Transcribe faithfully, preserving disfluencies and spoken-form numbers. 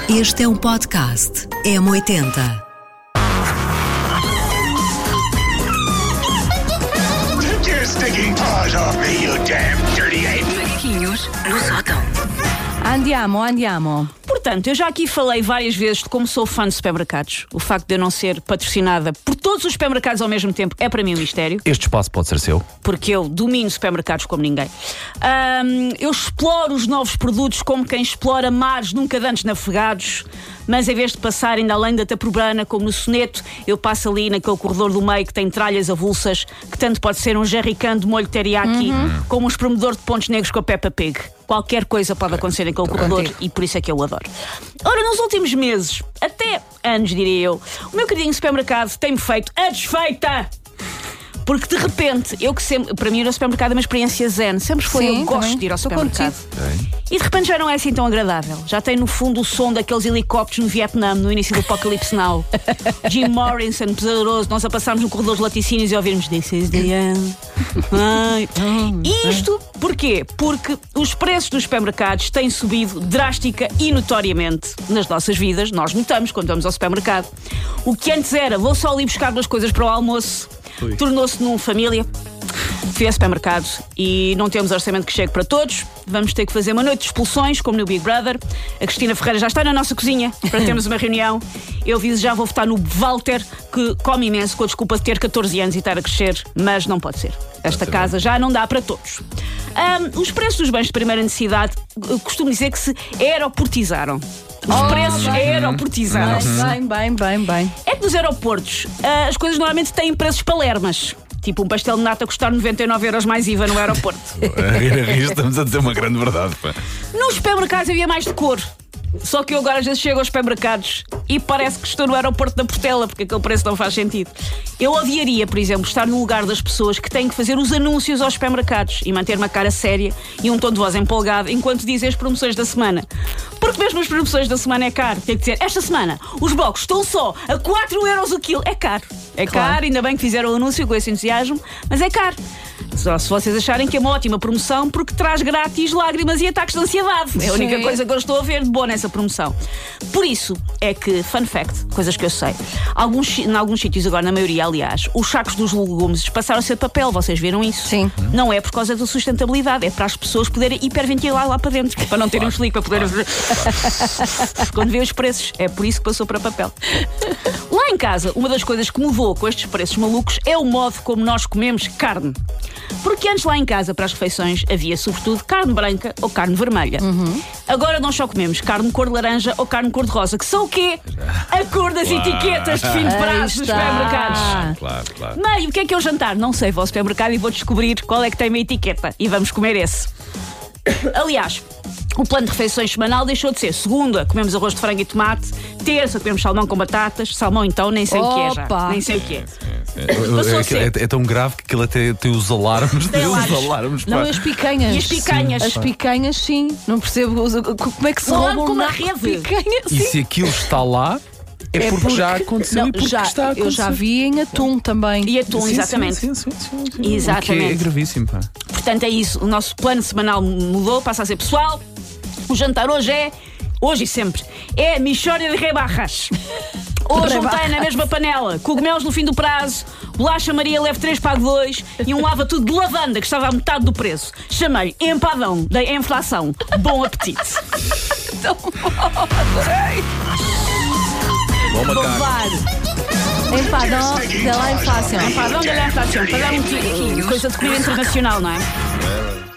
Este é um podcast M oitenta. Take your stinking paws off me, you damn dirty ape! Macaquinhos no sótão. Andiamo, andiamo. Portanto, eu já aqui falei várias vezes de como sou fã de supermercados. O facto de eu não ser patrocinada por todos os supermercados ao mesmo tempo é para mim um mistério. Este espaço pode ser seu. Porque eu domino supermercados como ninguém. Ahm, eu exploro os novos produtos como quem explora mares nunca antes navegados. Mas em vez de passar ainda além da Taprobana, como no soneto, eu passo ali naquele corredor do meio que tem tralhas avulsas, que tanto pode ser um jerrycan de molho teriyaki, uhum. como um espremedor de pontos negros com a Peppa Pig. Qualquer coisa pode acontecer naquele corredor e por isso é que eu adoro. Ora, nos últimos meses, até anos diria eu, o meu queridinho supermercado tem-me feito a desfeita. Porque de repente, eu que sempre, para mim ir ao supermercado é uma experiência zen. Sempre foi, Sim, eu gosto também. de ir ao Estou supermercado. E de repente já não é assim tão agradável. Já tem no fundo o som daqueles helicópteros no Vietnã, no início do Apocalipse Now. Jim Morrison, pesaroso, nós a passarmos no corredor dos laticínios e ouvirmos This is the end. Ai. E isto porquê? Porque os preços dos supermercados têm subido drástica e notoriamente nas nossas vidas. Nós notamos quando vamos ao supermercado. O que antes era, vou só ali buscar umas coisas para o almoço, tornou-se num família. Fui ao supermercado e não temos orçamento que chegue para todos. Vamos ter que fazer uma noite de expulsões, como no Big Brother. A Cristina Ferreira já está na nossa cozinha para termos uma reunião. Eu disse, já vou votar no Walter, que come imenso com a desculpa de ter catorze anos e estar a crescer, mas não pode ser. Esta casa já não dá para todos. Um, os preços dos bens de primeira necessidade, eu costumo dizer que se aeroportizaram. Os Oh, preços bem. aeroportizaram. Bem, bem, bem, bem. É que nos aeroportos ah, as coisas normalmente têm preços palermas. Tipo um pastel de nata custar noventa e nove euros mais I V A no aeroporto. Estamos a dizer uma grande verdade. Pá. Nos supermercados havia mais de cor. Só que eu agora às vezes chego aos supermercados e parece que estou no aeroporto da Portela, porque aquele preço não faz sentido. Eu odiaria, por exemplo, estar no lugar das pessoas que têm que fazer os anúncios aos supermercados e manter uma cara séria e um tom de voz empolgado enquanto dizem as promoções da semana. Porque mesmo as promoções da semana é caro. Tem que dizer, esta semana os blocos estão só a quatro euros o quilo. É caro. É Claro. caro, ainda bem que fizeram o anúncio com esse entusiasmo, mas é caro. Só se vocês acharem que é uma ótima promoção porque traz grátis lágrimas e ataques de ansiedade. É a única Sim. coisa que eu estou a ver de boa nessa promoção. Por isso é que, fun fact, coisas que eu sei, alguns, em alguns sítios agora, na maioria aliás, os sacos dos legumes passaram a ser de papel, vocês viram isso? Sim. Não é por causa da sustentabilidade, é para as pessoas poderem hiperventilar lá para dentro, para não terem um chelique, para poderem... Quando vê os preços, é por isso que passou para papel. Lá em casa, uma das coisas que mudou com estes preços malucos é o modo como nós comemos carne. Porque antes lá em casa, para as refeições, havia sobretudo carne branca ou carne vermelha. Uhum. Agora nós só comemos carne cor de laranja ou carne cor de rosa, que são o quê? A cor das Claro. etiquetas de fim de prazo dos está. supermercados. Claro, claro. Meio, o que é que é o jantar? Não sei, vou ao supermercado e vou descobrir qual é que tem uma etiqueta. E vamos comer esse. Aliás, o plano de refeições semanal deixou de ser segunda, comemos arroz de frango e tomate, terça, comemos salmão com batatas, salmão então, nem sei o que é já. Opa. Nem sei o que é. É, a ser. é- é tão grave que aquilo até tem os alarmes. Tem Tem os alarmes. alarmes. Não, pá. e as picanhas. E as picanhas? As picanhas, sim. Não percebo os- como é que se Claro, roubam como a na rede. picanha. E Sim. se aquilo está lá, é, porque, já aconteceu Não, e porque já, está a acontecer. eu já vi em atum também. E atum, Sim, exatamente. Sim, sim, sim, sim, sim. Exatamente. O que é, é gravíssimo. Pá. Portanto, é isso. O nosso plano semanal mudou, passa a ser pessoal. O jantar hoje é, hoje e sempre, é mixória de rebarras. Hoje não tem na mesma panela cogumelos no fim do prazo, bolacha Maria leve três pago dois e um lava tudo de lavanda que estava a metade do preço. Chamei-lhe empadão da inflação. Bom apetite. Bom Vou macaco. levar empadão de la inflação. Empadão da inflação. Para dar um coisa de comida internacional, não é?